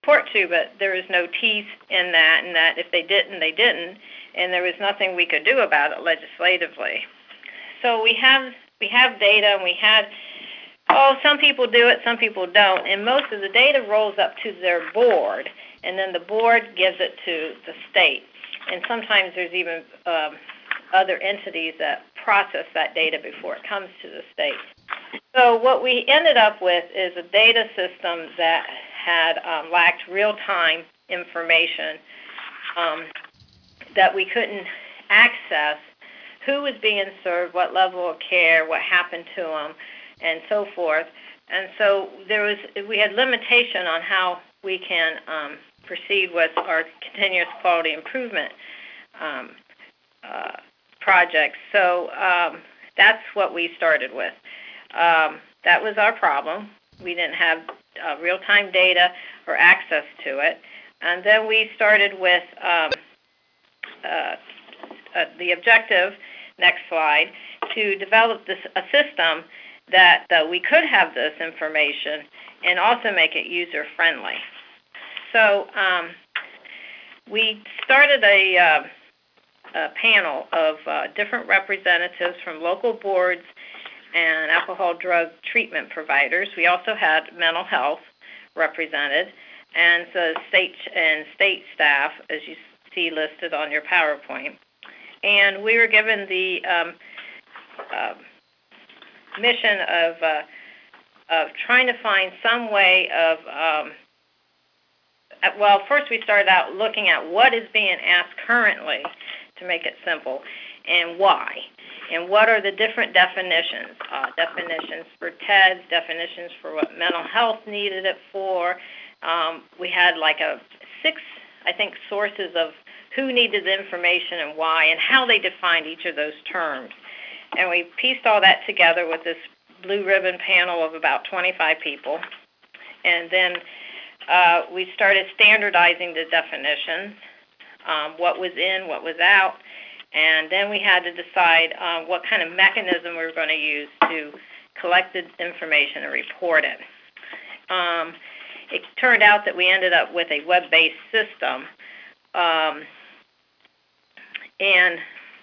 report to, but there was no teeth in that, and that if they didn't, they didn't, and there was nothing we could do about it legislatively. So we have data, and we had, some people do it, some people don't, and most of the data rolls up to their board, and then the board gives it to the state. And sometimes there's even other entities that process that data before it comes to the state. So what we ended up with is a data system that had lacked real-time information, that we couldn't access who was being served, what level of care, what happened to them, and so forth. And so we had limitation on how we can proceed with our continuous quality improvement projects. So that's what we started with. That was our problem. We didn't have real-time data or access to it. And then we started with the objective, next slide, to develop a system that we could have this information and also make it user-friendly. So we started a panel of different representatives from local boards and alcohol drug treatment providers. We also had mental health represented, and so state staff, as you see listed on your PowerPoint. And we were given the mission of trying to find some way of, well, first we started out looking at what is being asked currently, to make it simple, and why, and what are the different definitions, definitions for TEDS, definitions for what mental health needed it for. We had like 6, I think, sources of who needed the information and why, and how they defined each of those terms. And we pieced all that together with this blue ribbon panel of about 25 people. And then we started standardizing the definitions, what was in, what was out, and then we had to decide what kind of mechanism we were going to use to collect the information and report it. It turned out that we ended up with a web-based system, and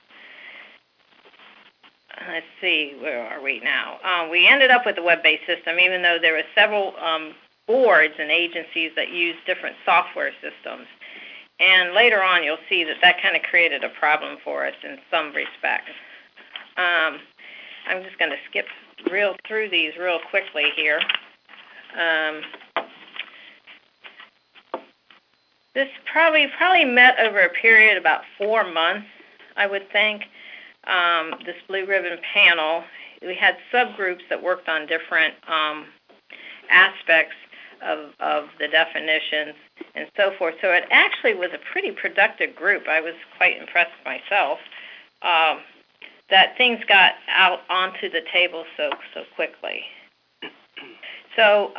let's see, where are we now? We ended up with a web-based system, even though there were several boards and agencies that use different software systems. And later on, you'll see that kind of created a problem for us in some respects. I'm just going to skip through these real quickly here. This probably met over a period of about 4 months, I would think. This blue ribbon panel, we had subgroups that worked on different aspects of the definitions and so forth. So it actually was a pretty productive group. I was quite impressed myself that things got out onto the table so quickly. So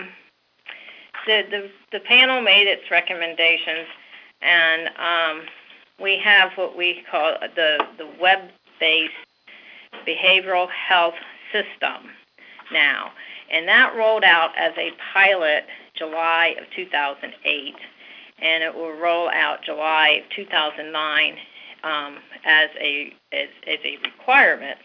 the panel made its recommendations, and we have what we call the web-based behavioral health system now. And that rolled out as a pilot July of 2008, and it will roll out July of 2009 as a requirement.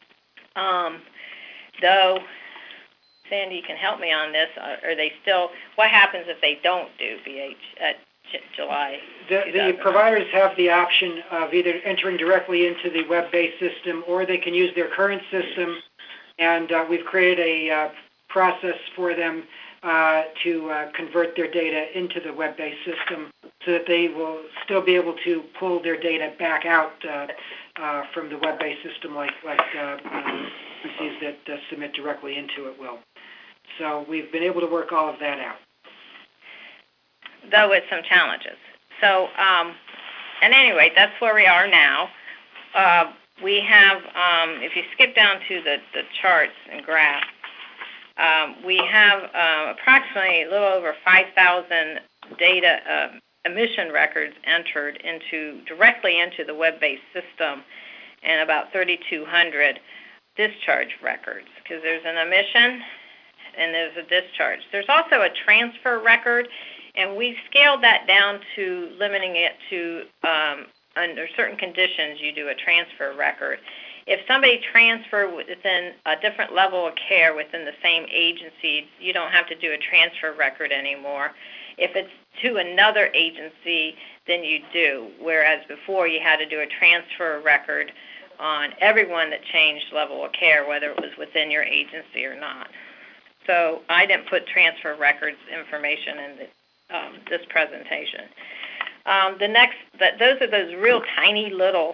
Though, Sandy, you can help me on this. Are they still? What happens if they don't do BH at July? The providers have the option of either entering directly into the web-based system, or they can use their current system. And we've created a process for them to convert their data into the web-based system, so that they will still be able to pull their data back out from the web-based system, like agencies that submit directly into it will. So we've been able to work all of that out. Though with some challenges. So, and anyway, that's where we are now. We have, if you skip down to the charts and graphs, we have approximately a little over 5,000 data emission records entered directly into the web-based system, and about 3,200 discharge records, because there's an emission and there's a discharge. There's also a transfer record, And we scaled that down to limiting it to, under certain conditions, you do a transfer record. If somebody transferred within a different level of care within the same agency, you don't have to do a transfer record anymore. If it's to another agency, then you do, whereas before you had to do a transfer record on everyone that changed level of care, whether it was within your agency or not. So I didn't put transfer records information in this presentation. Those are those real tiny little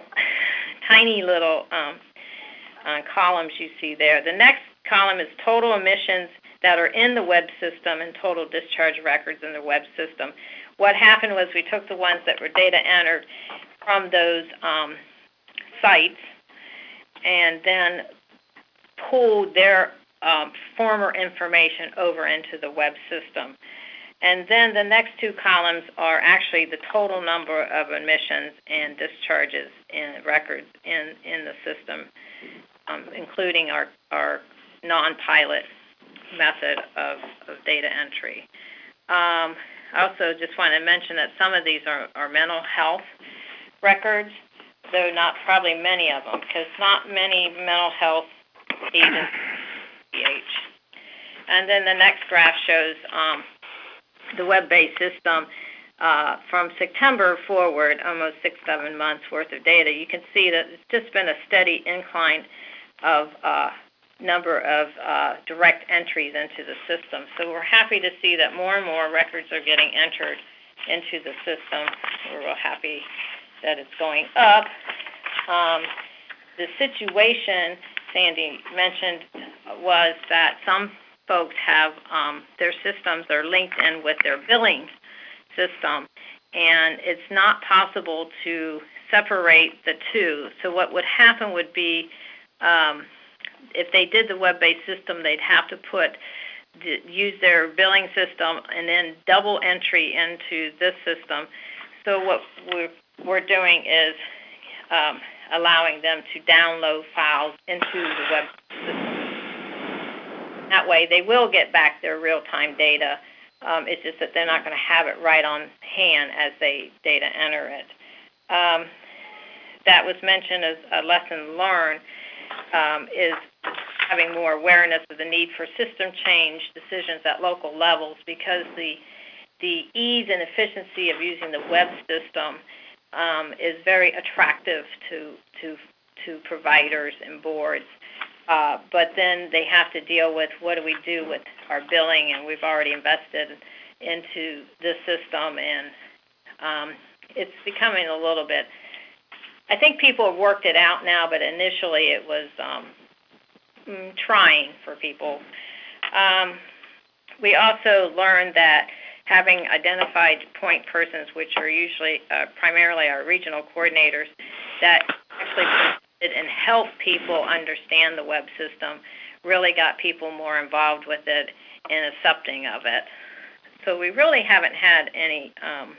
columns you see there. The next column is total emissions that are in the web system and total discharge records in the web system. What happened was we took the ones that were data entered from those sites and then pulled their former information over into the web system. And then the next two columns are actually the total number of admissions and discharges and records in the system, including our non-pilot method of data entry. I also just want to mention that some of these are mental health records, though not probably many of them, because not many mental health agencies PH. And then the next graph shows the web-based system from September forward, almost 6-7 months worth of data. You can see that it's just been a steady incline of number of direct entries into the system. So we're happy to see that more and more records are getting entered into the system. We're real happy that it's going up. The situation Sandy mentioned was that some folks have their systems are linked in with their billing system, and it's not possible to separate the two. So what would happen would be if they did the web-based system, they'd have to use their billing system and then double entry into this system. So what we're doing is allowing them to download files into the web system. That way they will get back their real-time data. It's just that they're not going to have it right on hand as they data enter it. That was mentioned as a lesson learned, is having more awareness of the need for system change decisions at local levels, because the ease and efficiency of using the web system is very attractive to providers and boards. But then they have to deal with what do we do with our billing, and we've already invested into this system, and it's becoming a little bit, I think people have worked it out now, but initially it was trying for people. We also learned that having identified point persons, which are usually primarily our regional coordinators, that actually and help people understand the web system, really got people more involved with it and accepting of it. So we really haven't had any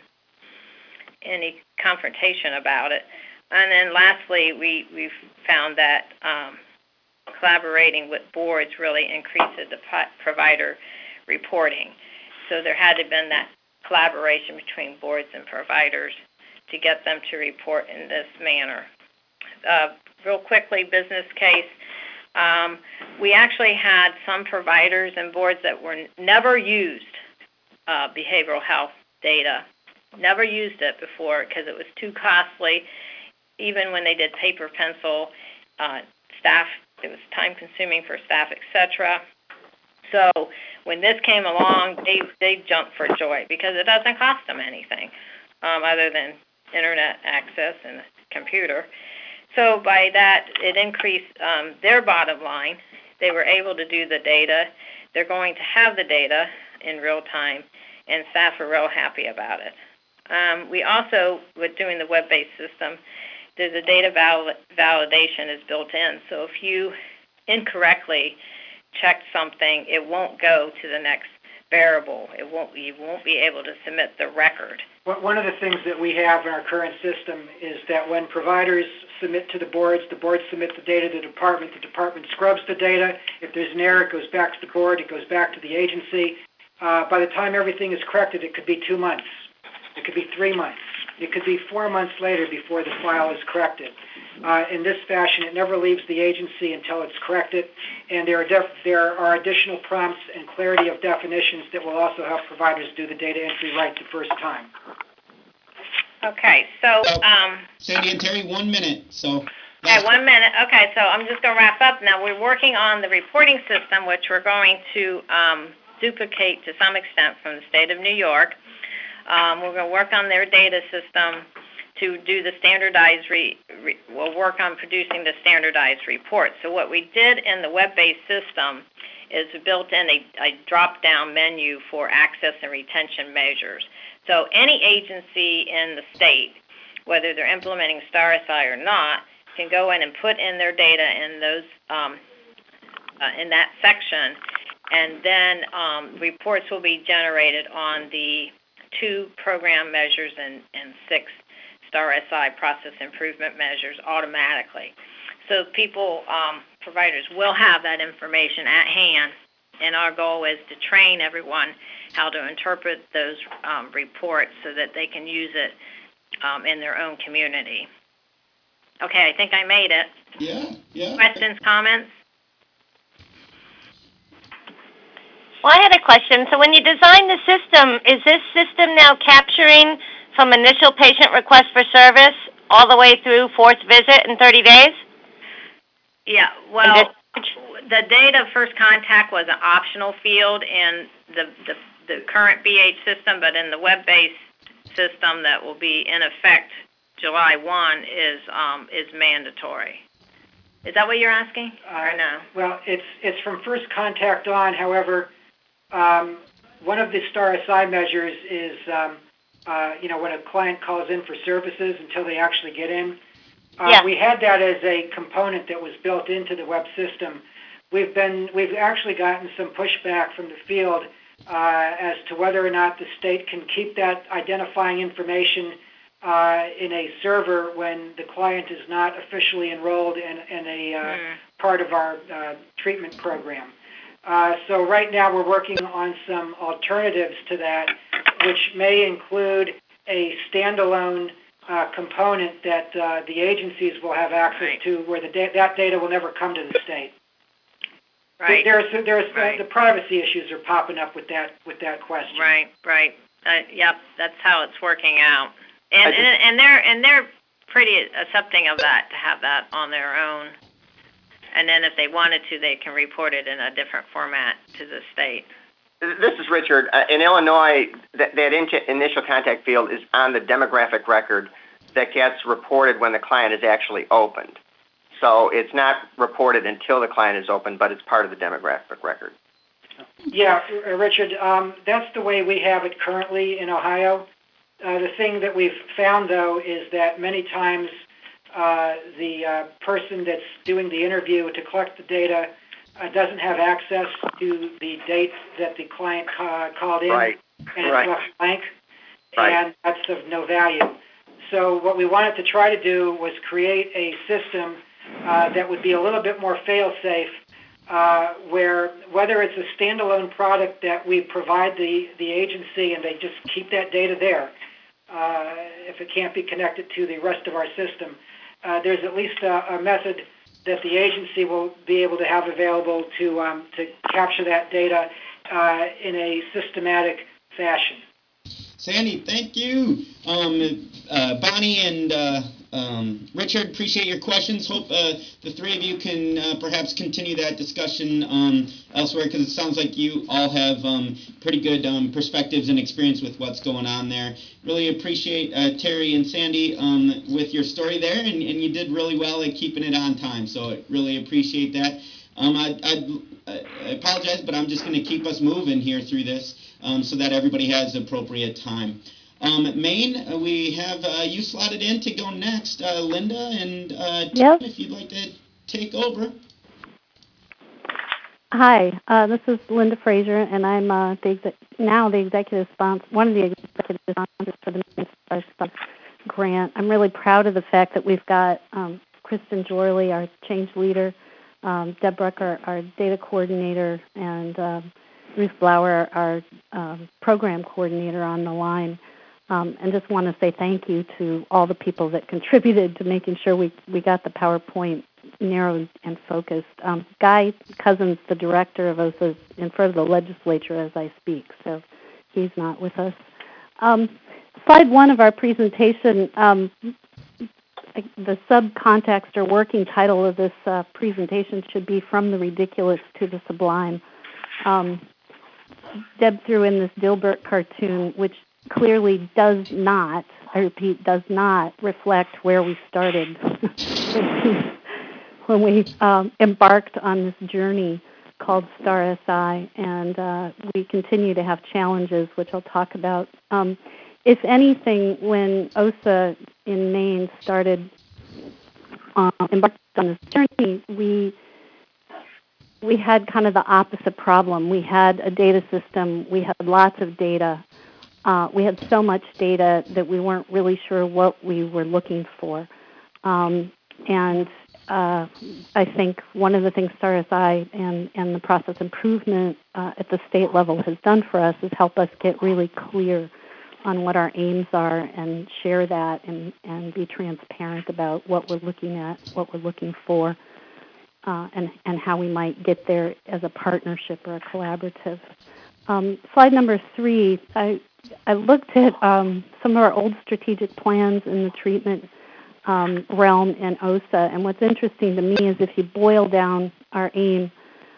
confrontation about it. And then lastly, we've found that collaborating with boards really increases the provider reporting. So there had to have been that collaboration between boards and providers to get them to report in this manner. Real quickly, business case. We actually had some providers and boards that were never used behavioral health data, never used it before because it was too costly. Even when they did paper pencil, staff, it was time consuming for staff, etc. So when this came along, they jumped for joy because it doesn't cost them anything other than internet access and a computer. So by that, it increased their bottom line. They were able to do the data. They're going to have the data in real time, and staff are real happy about it. We also, with doing the web-based system, there's a data validation is built in. So if you incorrectly check something, it won't go to the next variable. You won't be able to submit the record. One of the things that we have in our current system is that when providers submit to the boards submit the data to the department scrubs the data. If there's an error, it goes back to the board, it goes back to the agency. by the time everything is corrected, it could be 2 months. It could be 3 months. It could be 4 months later before the file is corrected. In this fashion, it never leaves the agency until it's corrected, and there are additional prompts and clarity of definitions that will also help providers do the data entry right the first time. Okay, so... Sandy and Terry, 1 minute. Okay, 1 minute. Okay, so I'm just going to wrap up now. We're working on the reporting system, which we're going to duplicate to some extent from the state of New York. We're going to work on their data system to do the standardized, we'll work on producing the standardized report. So what we did in the web-based system is we built in a drop-down menu for access and retention measures. So any agency in the state, whether they're implementing STAR-SI or not, can go in and put in their data in those in that section, and then reports will be generated on the 2 program measures and 6 STAR-SI process improvement measures automatically. So people, providers will have that information at hand, and our goal is to train everyone how to interpret those reports so that they can use it in their own community. Okay, I think I made it. Yeah. Questions, comments? Well, I had a question. So when you design the system, is this system now capturing from initial patient request for service all the way through 4th visit in 30 days? Yeah, well, the data first contact was an optional field in the current BH system, but in the web-based system that will be in effect July 1 is mandatory. Is that what you're asking, or no? Well, it's from first contact on. However, one of the STAR-SI measures is, when a client calls in for services until they actually get in. We had that as a component that was built into the web system. We've actually gotten some pushback from the field as to whether or not the state can keep that identifying information in a server when the client is not officially enrolled in a part of our treatment program. So right now we're working on some alternatives to that, which may include a standalone component that the agencies will have access to, where that data will never come to the state. Right. The privacy issues are popping up with that question. Right. Yep, that's how it's working out. And they're pretty accepting of that, to have that on their own. And then if they wanted to, they can report it in a different format to the state. This is Richard. In Illinois, that initial contact field is on the demographic record that gets reported when the client is actually opened. So it's not reported until the client is opened, but it's part of the demographic record. Yeah, Richard, that's the way we have it currently in Ohio. The thing that we've found, though, is that many times the person that's doing the interview to collect the data doesn't have access to the dates that the client called in, and it's left blank, and that's of no value. So what we wanted to try to do was create a system that would be a little bit more fail-safe, where whether it's a standalone product that we provide the agency and they just keep that data there, if it can't be connected to the rest of our system, there's at least a method that the agency will be able to have available to capture that data in a systematic fashion. Sandy, thank you. Bonnie and Richard, appreciate your questions. Hope the three of you can perhaps continue that discussion elsewhere, because it sounds like you all have pretty good perspectives and experience with what's going on there. Really appreciate Terry and Sandy with your story there, and you did really well at keeping it on time, so I really appreciate that. I apologize, but I'm just going to keep us moving here through this so that everybody has appropriate time. Maine, we have you slotted in to go next. Linda and Tim, if you'd like to take over. Hi, this is Linda Fraser, and I'm the executive sponsor, one of the executive sponsors for the Maine grant. I'm really proud of the fact that we've got Kristen Jorley, our change leader, Deb Brucker, our data coordinator, and Ruth Blauer, our program coordinator, on the line. And just want to say thank you to all the people that contributed to making sure we got the PowerPoint narrowed and focused. Guy Cousins, the director of OSA, is in front of the legislature as I speak, so he's not with us. Slide 1 of our presentation, the subcontext or working title of this presentation should be From the Ridiculous to the Sublime. Deb threw in this Dilbert cartoon, which clearly does not, I repeat, does not reflect where we started when we embarked on this journey called STAR-SI, and we continue to have challenges, which I'll talk about. If anything, when OSA in Maine started embarked on this journey, we had kind of the opposite problem. We had a data system. We had lots of data. We had so much data that we weren't really sure what we were looking for. And I think one of the things STAR-SI and the process improvement at the state level has done for us is help us get really clear on what our aims are and share that and be transparent about what we're looking at, what we're looking for, and how we might get there as a partnership or a collaborative. Slide number 3, I looked at some of our old strategic plans in the treatment realm in OSA, and what's interesting to me is if you boil down our aim,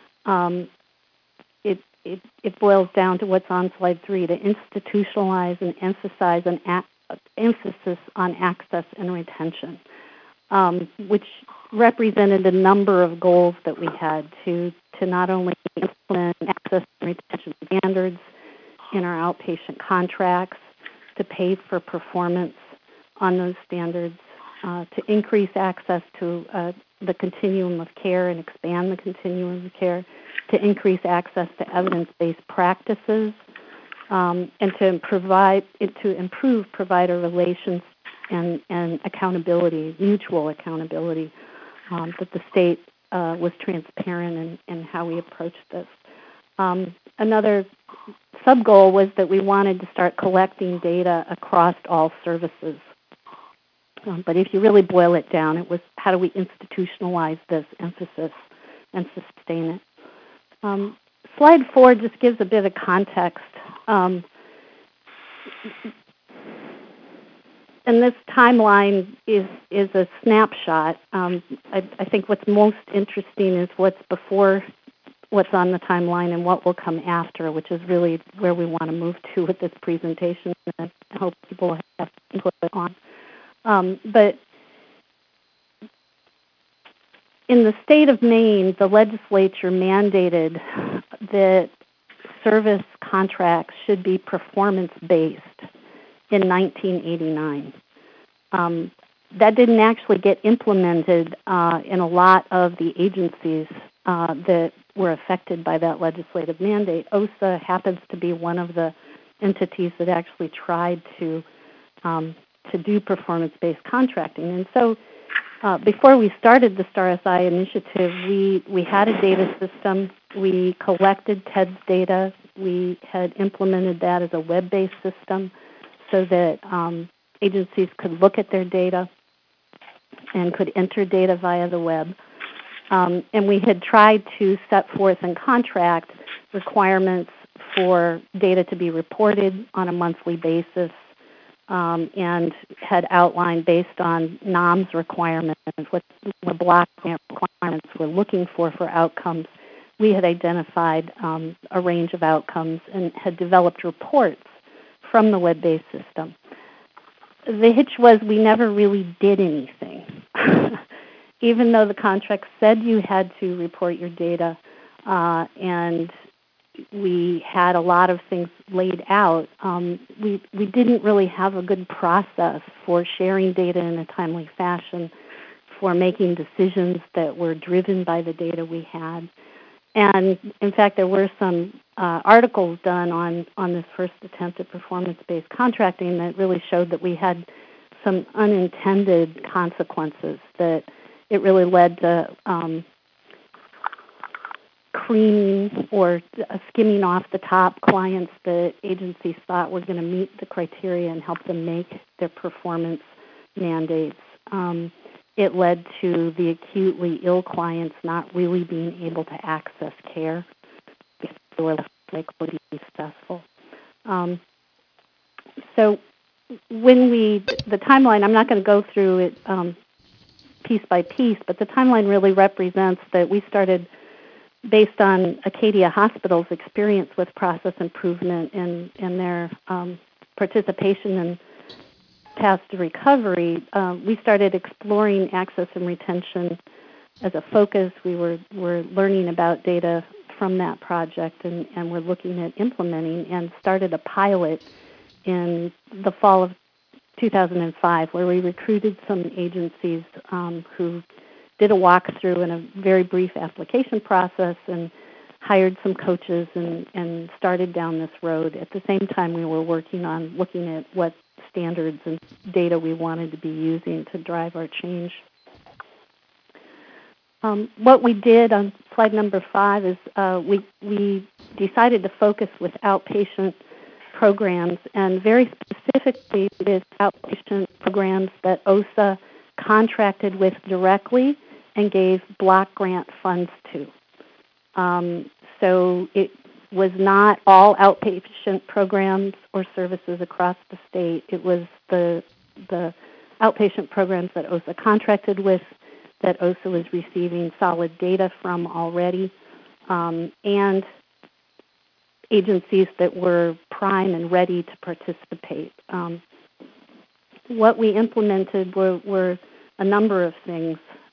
it boils down to what's on slide 3, to institutionalize and emphasize an emphasis on access and retention, which represented a number of goals that we had to not only implement access and retention standards in our outpatient contracts, to pay for performance on those standards, to increase access to the continuum of care and expand the continuum of care, to increase access to evidence-based practices, and to improve provider relations and accountability, mutual accountability, that the state was transparent in how we approached this. Another sub-goal was that we wanted to start collecting data across all services. But if you really boil it down, it was how do we institutionalize this emphasis and sustain it. Slide 4 just gives a bit of context. And this timeline is a snapshot. I think what's most interesting is what's before what's on the timeline and what will come after, which is really where we want to move to with this presentation, and I hope people have input on. But in the state of Maine, the legislature mandated that service contracts should be performance-based in 1989. That didn't actually get implemented in a lot of the agencies that were affected by that legislative mandate. OSA happens to be one of the entities that actually tried to do performance-based contracting. And so before we started the STAR-SI initiative, we had a data system. We collected TEDS data. We had implemented that as a web-based system so that agencies could look at their data and could enter data via the web. And we had tried to set forth in contract requirements for data to be reported on a monthly basis, and had outlined based on NOMS requirements, what block grant requirements we're looking for outcomes. We had identified a range of outcomes and had developed reports from the web-based system. The hitch was we never really did anything. Even though the contract said you had to report your data, and we had a lot of things laid out, we didn't really have a good process for sharing data in a timely fashion, for making decisions that were driven by the data we had. And in fact, there were some articles done on this first attempt at performance-based contracting that really showed that we had some unintended consequences, that it really led to creaming or skimming off the top clients that agencies thought were going to meet the criteria and help them make their performance mandates. It led to the acutely ill clients not really being able to access care because they were less likely to be successful. So when the timeline, I'm not going to go through it piece by piece, but the timeline really represents that we started based on Acadia Hospital's experience with process improvement and their participation in Paths to Recovery. We started exploring access and retention as a focus. We were learning about data from that project, and we're looking at implementing, and started a pilot in the fall of 2005 where we recruited some agencies who did a walkthrough and a very brief application process and hired some coaches and started down this road. At the same time, we were working on looking at what standards and data we wanted to be using to drive our change. What we did on slide number 5 is we decided to focus with outpatient programs, and very specifically with outpatient programs that OSA contracted with directly and gave block grant funds to. So it was not all outpatient programs or services across the state. It was the outpatient programs that OSA contracted with, that OSA was receiving solid data from already, and agencies that were prime and ready to participate. What we implemented were a number of things.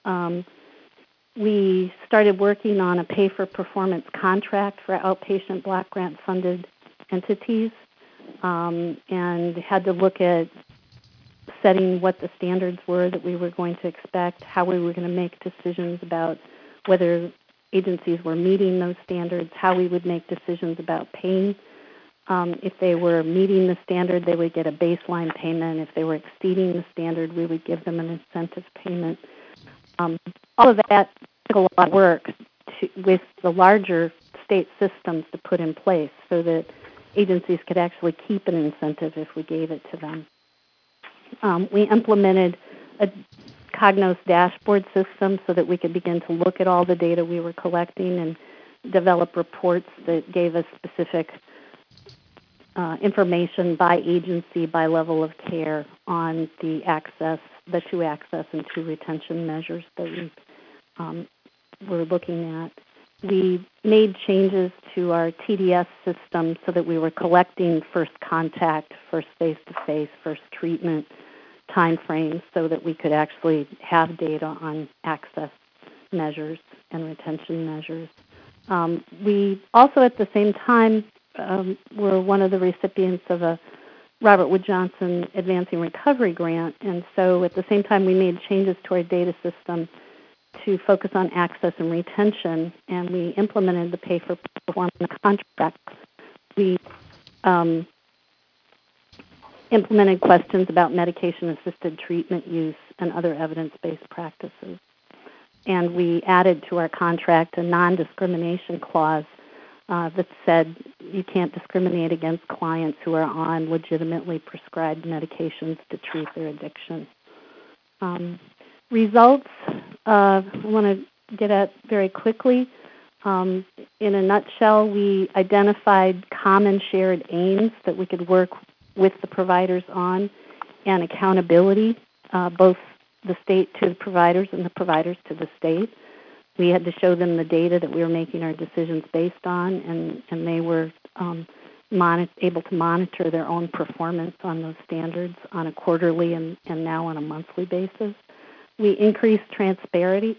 We started working on a pay-for-performance contract for outpatient block grant-funded entities, and had to look at setting what the standards were that we were going to expect, how we were going to make decisions about whether agencies were meeting those standards, how we would make decisions about paying. If they were meeting the standard, they would get a baseline payment. If they were exceeding the standard, we would give them an incentive payment. All of that took a lot of work with the larger state systems to put in place so that agencies could actually keep an incentive if we gave it to them. We implemented a Cognos dashboard system so that we could begin to look at all the data we were collecting and develop reports that gave us specific information by agency, by level of care on the access, the 2 access and 2 retention measures that we were looking at. We made changes to our TDS system so that we were collecting first contact, first face-to-face, first treatment time frames so that we could actually have data on access measures and retention measures. We also, at the same time, were one of the recipients of a Robert Wood Johnson Advancing Recovery Grant, and so at the same time we made changes to our data system to focus on access and retention, and we implemented the pay-for-performance contract. We implemented questions about medication-assisted treatment use and other evidence-based practices. And we added to our contract a non-discrimination clause that said you can't discriminate against clients who are on legitimately prescribed medications to treat their addiction. Results, I want to get at very quickly. In a nutshell, we identified common shared aims that we could work with the providers on, and accountability, both the state to the providers and the providers to the state. We had to show them the data that we were making our decisions based on, and they were able to monitor their own performance on those standards on a quarterly and now on a monthly basis. We increased transparency,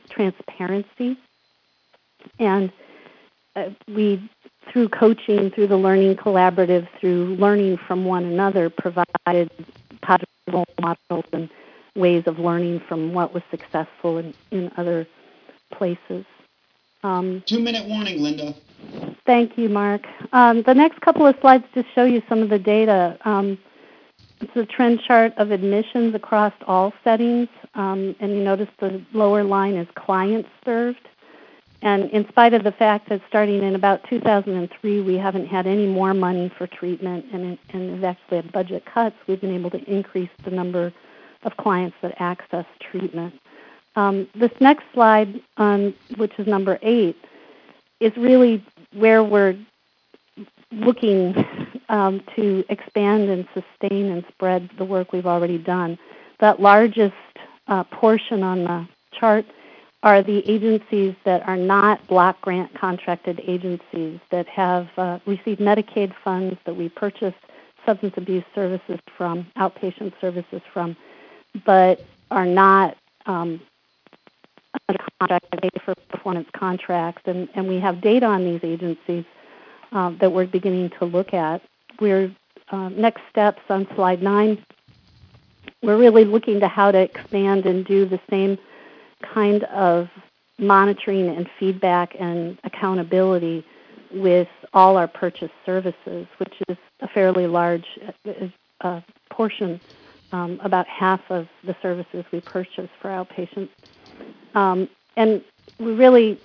and we, through coaching, through the Learning Collaborative, through learning from one another, provided positive role models and ways of learning from what was successful in other places. 2-minute warning, Linda. Thank you, Mark. The next couple of slides just show you some of the data. It's a trend chart of admissions across all settings, and you notice the lower line is clients served. And in spite of the fact that starting in about 2003, we haven't had any more money for treatment and have actually had budget cuts, we've been able to increase the number of clients that access treatment. This next slide, which is number 8, is really where we're looking to expand and sustain and spread the work we've already done. That largest portion on the chart are the agencies that are not block grant contracted agencies that have received Medicaid funds that we purchased substance abuse services from, outpatient services from, but are not under contract for performance contracts. And we have data on these agencies that we're beginning to look at. We're next steps on slide 9. We're really looking to how to expand and do the same kind of monitoring and feedback and accountability with all our purchased services, which is a fairly large portion, about half of the services we purchase for outpatients. And we really,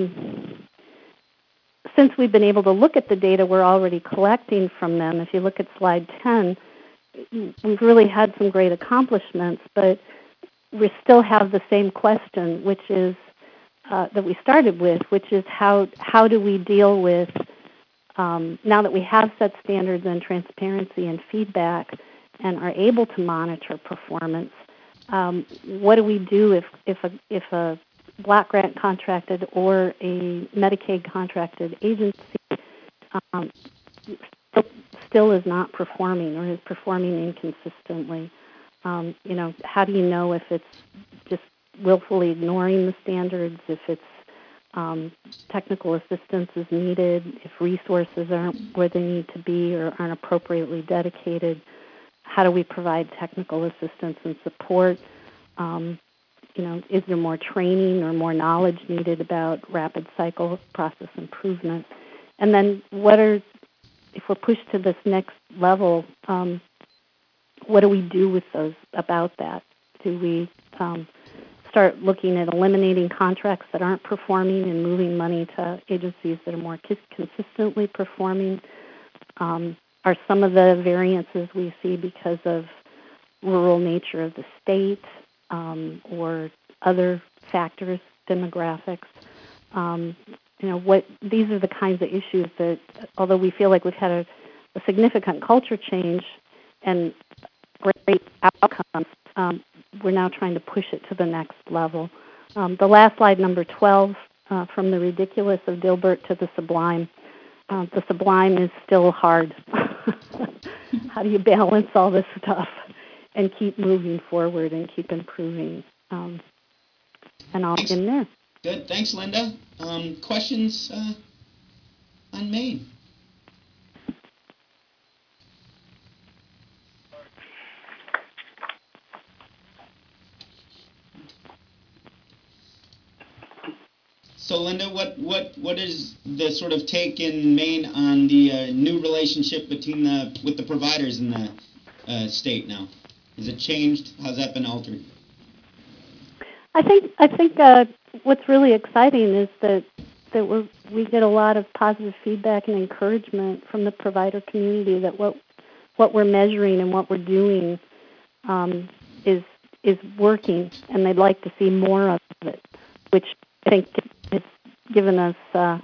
since we've been able to look at the data we're already collecting from them, if you look at slide 10, we've really had some great accomplishments, but we still have the same question, which is that we started with, which is how do we deal with, now that we have set standards and transparency and feedback and are able to monitor performance, what do we do if a block grant contracted or a Medicaid contracted agency still is not performing or is performing inconsistently? How do you know if it's just willfully ignoring the standards, if it's technical assistance is needed, if resources aren't where they need to be or aren't appropriately dedicated? How do we provide technical assistance and support? Is there more training or more knowledge needed about rapid cycle process improvement? And then if we're pushed to this next level, what do we do with those about that? Do we start looking at eliminating contracts that aren't performing and moving money to agencies that are more consistently performing? Are some of the variances we see because of rural nature of the state or other factors, demographics? These are the kinds of issues that, although we feel like we've had a significant culture change and great outcomes, we're now trying to push it to the next level. The last slide, number 12, from the ridiculous of Dilbert to the sublime. The sublime is still hard. How do you balance all this stuff and keep moving forward and keep improving? And I'll end there. Good. Thanks, Linda. Questions on Maine? So, Linda, what is the sort of take in Maine on the new relationship with the providers in the state now? Has it changed? How's that been altered? I think what's really exciting is that we get a lot of positive feedback and encouragement from the provider community that what we're measuring and what we're doing is working, and they'd like to see more of it, which I think has given us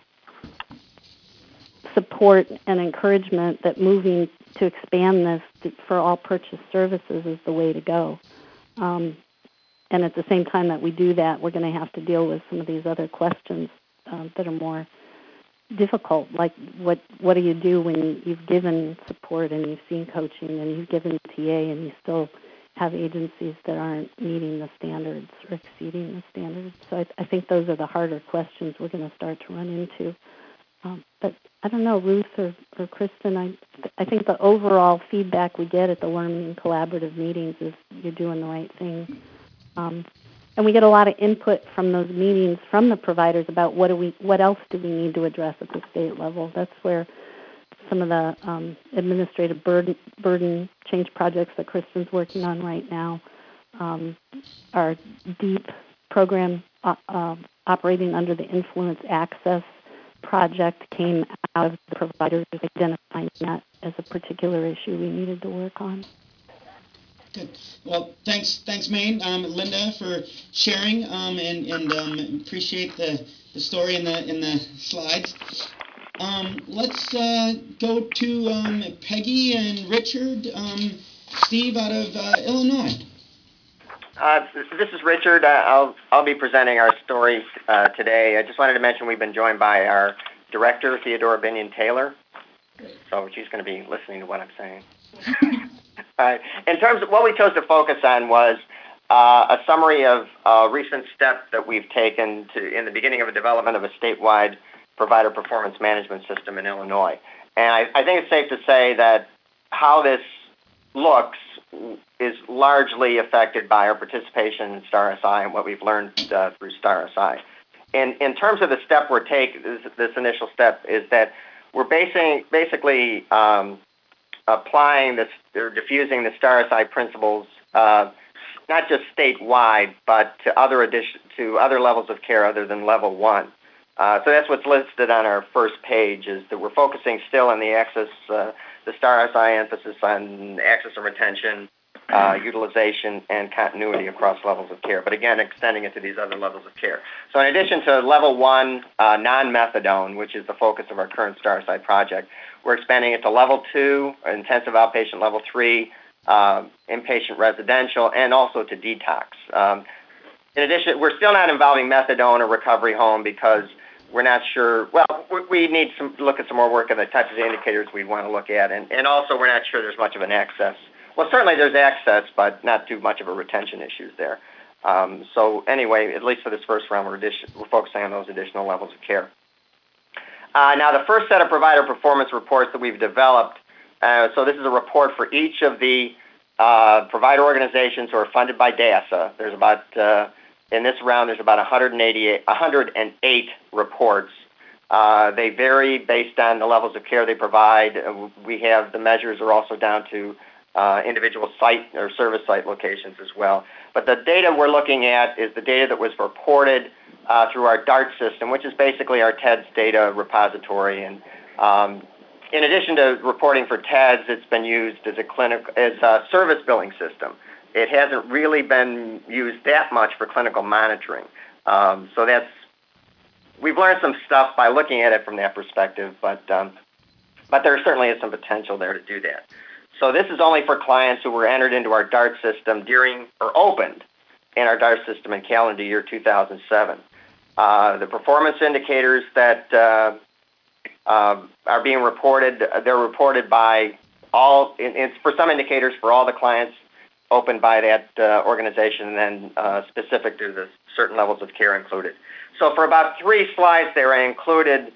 support and encouragement that moving to expand this for all purchase services is the way to go. And at the same time that we do that, we're going to have to deal with some of these other questions that are more difficult, like what do you do when you've given support and you've seen coaching and you've given TA and you still have agencies that aren't meeting the standards or exceeding the standards? So I think those are the harder questions we're going to start to run into. But I don't know, Ruth or Kristen, I think the overall feedback we get at the learning collaborative meetings is you're doing the right thing. And we get a lot of input from those meetings from the providers about what else do we need to address at the state level. That's where some of the administrative burden change projects that Kristen's working on right now are deep program operating under the Influence Access project came out of the providers identifying that as a particular issue we needed to work on. Good. Well, thanks, Maine. Linda, for sharing, and appreciate the story in the slides. Let's go to Peggy and Richard. Steve out of Illinois. This is Richard. I'll be presenting our story today. I just wanted to mention we've been joined by our director, Theodora Binion Taylor. So she's going to be listening to what I'm saying. All right. In terms of what we chose to focus on was a summary of recent steps that we've taken in the beginning of the development of a statewide provider performance management system in Illinois. And I think it's safe to say that how this looks is largely affected by our participation in STAR-SI and what we've learned through STAR-SI. And in terms of the step we're taking, this initial step is that we're basically applying this, or diffusing the STAR-SI principles, not just statewide, but to other levels of care other than level 1. So that's what's listed on our first page, is that we're focusing still on the access, the STAR-SI emphasis on access and retention, utilization, and continuity across levels of care, but again, extending it to these other levels of care. So in addition to level 1 non-methadone, which is the focus of our current STAR-SI project, we're expanding it to level 2, intensive outpatient, level 3, inpatient residential, and also to detox. In addition, we're still not involving methadone or recovery home because we're not sure. Well, we need to look at some more work on the types of indicators we'd want to look at, and also we're not sure there's much of an access. Well, certainly there's access, but not too much of a retention issues there. So anyway, at least for this first round, we're focusing on those additional levels of care. Now, the first set of provider performance reports that we've developed, so this is a report for each of the provider organizations who are funded by DASA. There's about, in this round, there's about 108 reports. They vary based on the levels of care they provide. We have the measures are also down to individual site or service site locations as well. But the data we're looking at is the data that was reported through our DART system, which is basically our TEDS data repository. And in addition to reporting for TEDS, it's been used as a service billing system. It hasn't really been used that much for clinical monitoring. So we've learned some stuff by looking at it from that perspective, but there certainly is some potential there to do that. So this is only for clients who were entered into our DART system during or opened in our DART system in calendar year 2007. The performance indicators that are being reported, they're reported by all, for some indicators for all the clients opened by that organization, and then specific to the certain levels of care included. So for about 3 slides there, I included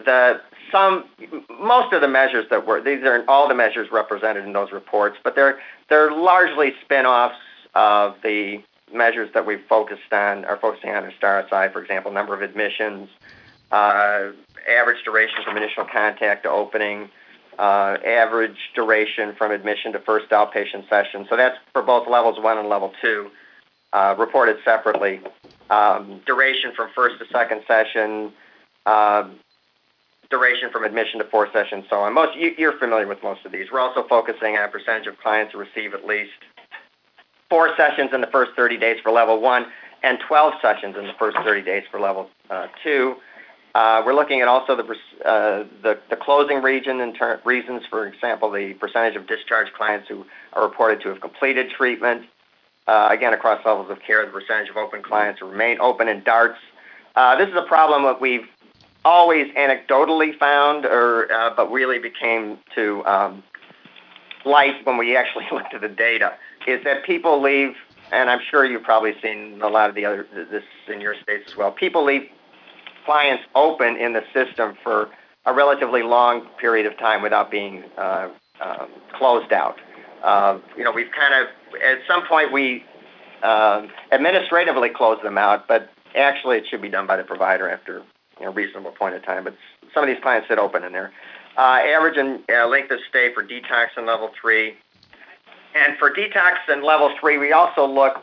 most of the measures these are all the measures represented in those reports, but they're largely spin-offs of the measures that we've focusing on in STAR-SI, for example, number of admissions, average duration from initial contact to opening, average duration from admission to first outpatient session. So that's for both levels 1 and level 2, reported separately. Duration from first to second session, duration from admission to 4th session, so on. You're familiar with most of these. We're also focusing on percentage of clients who receive at least 4 sessions in the first 30 days for level 1 and 12 sessions in the first 30 days for level 2. We're looking at also the closing reasons, for example, the percentage of discharged clients who are reported to have completed treatment. Again, across levels of care, the percentage of open clients who remain open in DARTs. This is a problem that we've always anecdotally found, but really became to light when we actually looked at the data, is that people leave, and I'm sure you've probably seen a lot of this in your states as well, people leave clients open in the system for a relatively long period of time without being closed out. We've kind of, at some point we administratively close them out, but actually it should be done by the provider after a reasonable point of time. But some of these clients sit open in there. Average and length of stay for detox in level 3. And for detox in level 3, we also looked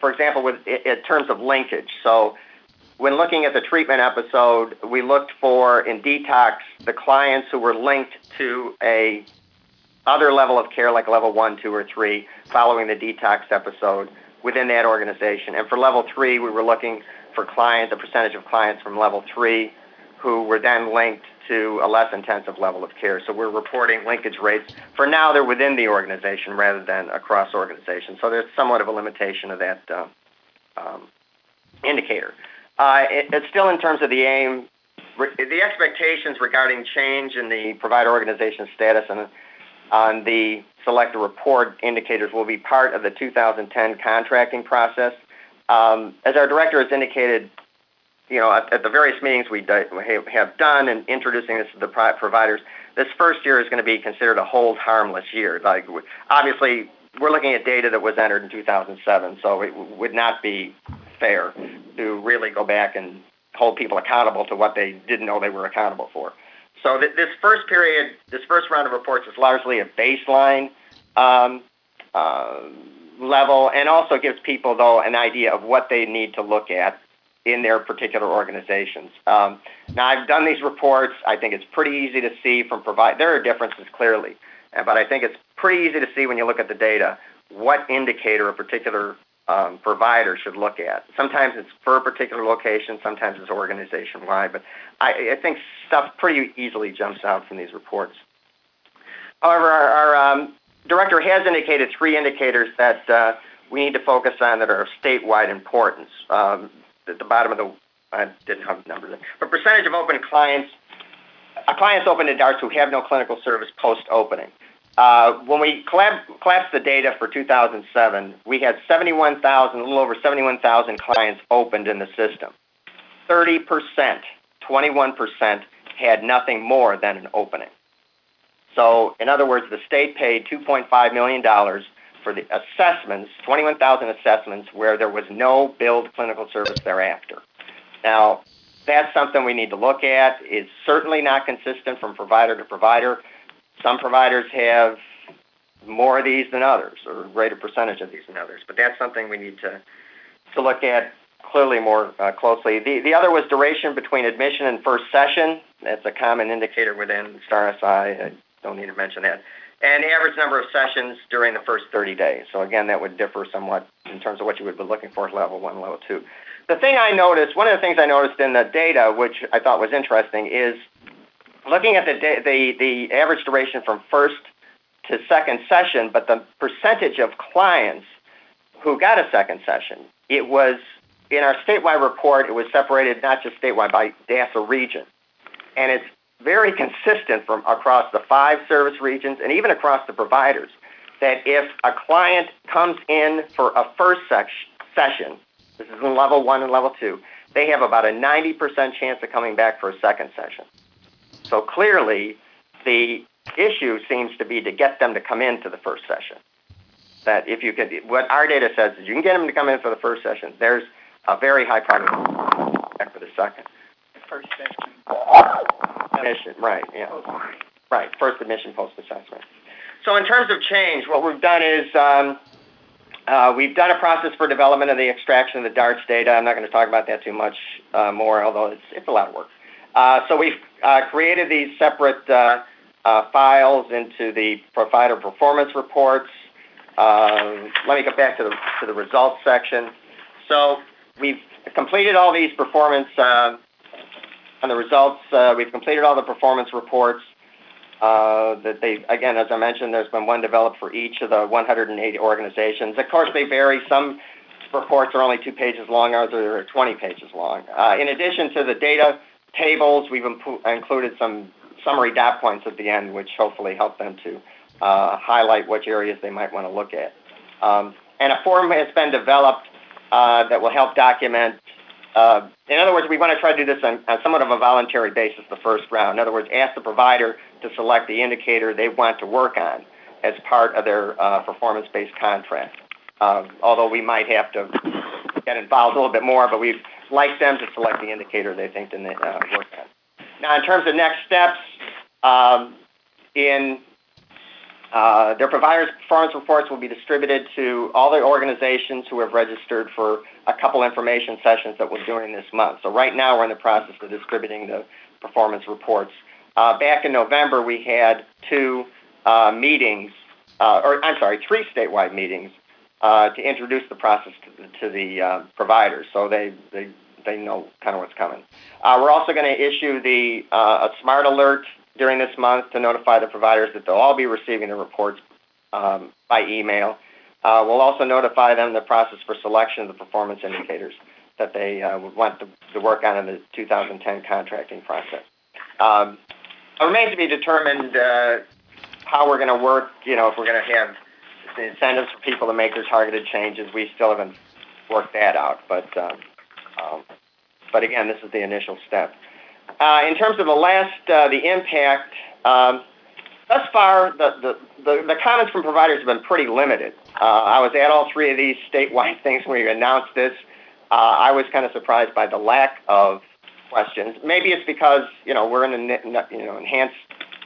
for example, in terms of linkage. So when looking at the treatment episode, we looked for, in detox, the clients who were linked to a other level of care, like level 1, 2, or 3, following the detox episode within that organization. And for level 3, we were looking for the percentage of clients from level 3 who were then linked to a less intensive level of care. So we're reporting linkage rates. For now, they're within the organization rather than across organizations. So there's somewhat of a limitation of that indicator. It's still in terms of the aim, the expectations regarding change in the provider organization status and on the selected report indicators will be part of the 2010 contracting process. As our director has indicated, at the various meetings we have done in introducing this to the providers, this first year is going to be considered a hold harmless year. Like, obviously, we're looking at data that was entered in 2007, so it would not be fair to really go back and hold people accountable to what they didn't know they were accountable for. So this first period, this first round of reports is largely a baseline level, and also gives people, though, an idea of what they need to look at in their particular organizations. Now, I've done these reports. I think it's pretty easy to see from there are differences clearly, but I think it's pretty easy to see when you look at the data what indicator a particular provider should look at. Sometimes it's for a particular location, sometimes it's organization-wide, but I think stuff pretty easily jumps out from these reports. However, our director has indicated 3 indicators that we need to focus on that are of statewide importance. At the bottom of I didn't have the numbers, but percentage of open clients open to DARTs who have no clinical service post-opening. When we collapsed the data for 2007, we had a little over 71,000 clients opened in the system. 30%, 21% had nothing more than an opening. So, in other words, the state paid $2.5 million for the assessments, 21,000 assessments, where there was no billed clinical service thereafter. Now, that's something we need to look at. It's certainly not consistent from provider to provider. Some providers have more of these than others, or a greater percentage of these than others, but that's something we need to look at clearly more closely. The other was duration between admission and first session. That's a common indicator within STAR-SI. I don't need to mention that. And the average number of sessions during the first 30 days. So again, that would differ somewhat in terms of what you would be looking for at level 1 and level 2. One of the things I noticed in the data, which I thought was interesting, is looking at the average duration from first to second session, but the percentage of clients who got a second session. It was, in our statewide report, it was separated not just statewide by DASA region. And it's very consistent from across the 5 service regions and even across the providers, that if a client comes in for a first session, this is in level 1 and level 2, they have about a 90% chance of coming back for a second session. So clearly, the issue seems to be to get them to come into the first session. That if you could, what our data says is you can get them to come in for the first session, there's a very high probability for the second. First session. Admission, right, yeah. Right, first admission post-assessment. So in terms of change, what we've done is we've done a process for development of the extraction of the DARTS data. I'm not going to talk about that too much more, although it's a lot of work. So we've created these separate files into the provider performance reports. Let me get back to the results section. So we've completed all these performance on the results. We've completed all the performance reports. Again, as I mentioned, there's been one developed for each of the 180 organizations. Of course, they vary. Some reports are only 2 pages long, others are 20 pages long. In addition to the data tables, we've included some summary dot points at the end, which hopefully help them to highlight which areas they might want to look at. And a form has been developed that will help document. In other words, we want to try to do this on somewhat of a voluntary basis the first round. In other words, ask the provider to select the indicator they want to work on as part of their performance-based contract. Although we might have to get involved a little bit more, but we'd like them to select the indicator they think they work on. Now, in terms of next steps, in Their providers' performance reports will be distributed to all the organizations who have registered for a couple information sessions that we're doing this month. So right now we're in the process of distributing the performance reports. Back in November we had two meetings, three statewide meetings to introduce the process to the providers, so they know kind of what's coming. We're also going to issue a smart alert during this month to notify the providers that they'll all be receiving the reports by email. We'll also notify them the process for selection of the performance indicators that they want to work on in the 2010 contracting process. It remains to be determined how we're going to work, if we're going to have the incentives for people to make their targeted changes. We still haven't worked that out, but again, this is the initial step. In terms of the impact, thus far, the comments from providers have been pretty limited. I was at all three of these statewide things when we announced this. I was kind of surprised by the lack of questions. Maybe it's because, we're in an enhanced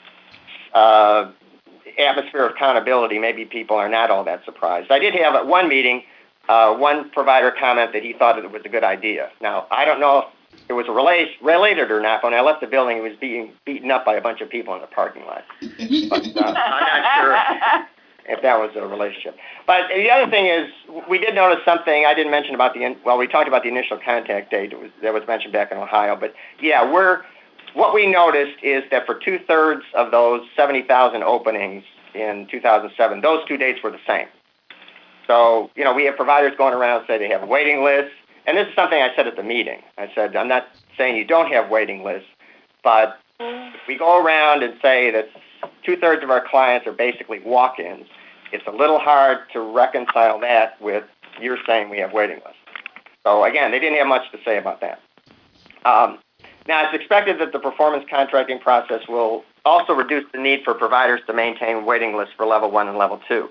atmosphere of accountability. Maybe people are not all that surprised. I did have at one meeting, one provider comment that he thought it was a good idea. Now, I don't know if it was related or not. When I left the building, he was being beaten up by a bunch of people in the parking lot. But I'm not sure if that was a relationship. But the other thing is, we did notice something I didn't mention about we talked about the initial contact date that was mentioned back in Ohio. But yeah, what we noticed is that for 2/3 of those 70,000 openings in 2007, those two dates were the same. So, we have providers going around saying they have a waiting list. And this is something I said at the meeting. I said, I'm not saying you don't have waiting lists, but if we go around and say that 2/3 of our clients are basically walk-ins, it's a little hard to reconcile that with you're saying we have waiting lists. So again, they didn't have much to say about that. Now, it's expected that the performance contracting process will also reduce the need for providers to maintain waiting lists for level 1 and level 2.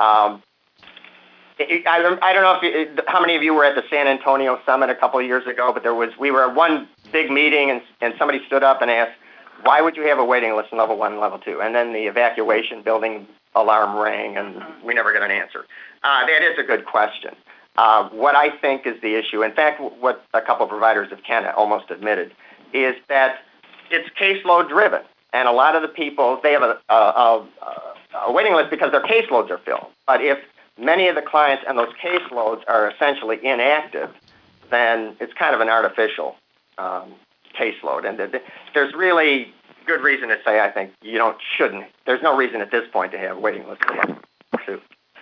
I don't know how many of you were at the San Antonio Summit a couple of years ago, but we were at one big meeting and somebody stood up and asked, why would you have a waiting list in level 1 and level 2? And then the evacuation building alarm rang and we never got an answer. That is a good question. What I think is the issue, in fact, what a couple of providers have kind of almost admitted, is that it's caseload driven. And a lot of the people, they have a waiting list because their caseloads are filled. But if many of the clients and those caseloads are essentially inactive, then it's kind of an artificial caseload. And there's really good reason to say, I think, shouldn't. There's no reason at this point to have waiting lists for level 2.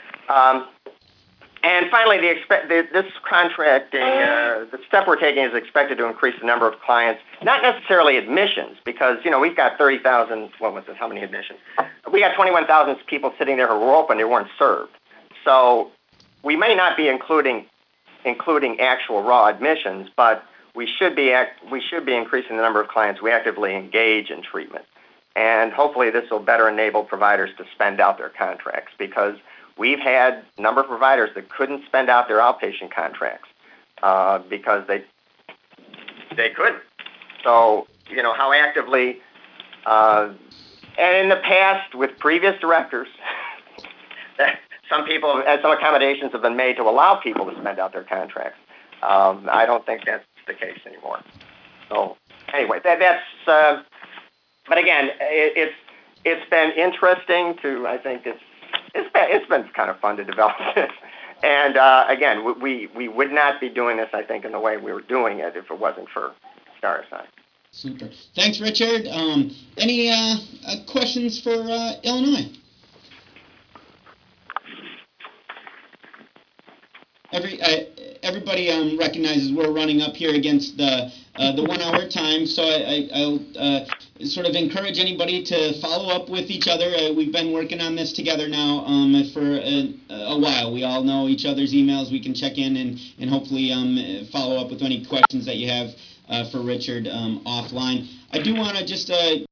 And finally, this contracting, the step we're taking is expected to increase the number of clients, not necessarily admissions, because, we've got 30,000, how many admissions? We got 21,000 people sitting there who were open, they weren't served. So we may not be including actual raw admissions, but we should be increasing the number of clients we actively engage in treatment. And hopefully this will better enable providers to spend out their contracts, because we've had a number of providers that couldn't spend out their outpatient contracts because they couldn't. So, how actively, and in the past with previous directors, some accommodations have been made to allow people to spend out their contracts. I don't think that's the case anymore. So anyway, but again, it's been interesting I think it's been kind of fun to develop this. And again, we would not be doing this, I think, in the way we were doing it if it wasn't for STAR-SI. Super. Thanks, Richard. Any questions for Illinois? Everybody recognizes we're running up here against the 1 hour time, so I'll sort of encourage anybody to follow up with each other. We've been working on this together now for a while. We all know each other's emails. We can check in and hopefully follow up with any questions that you have for Richard offline. I do want to just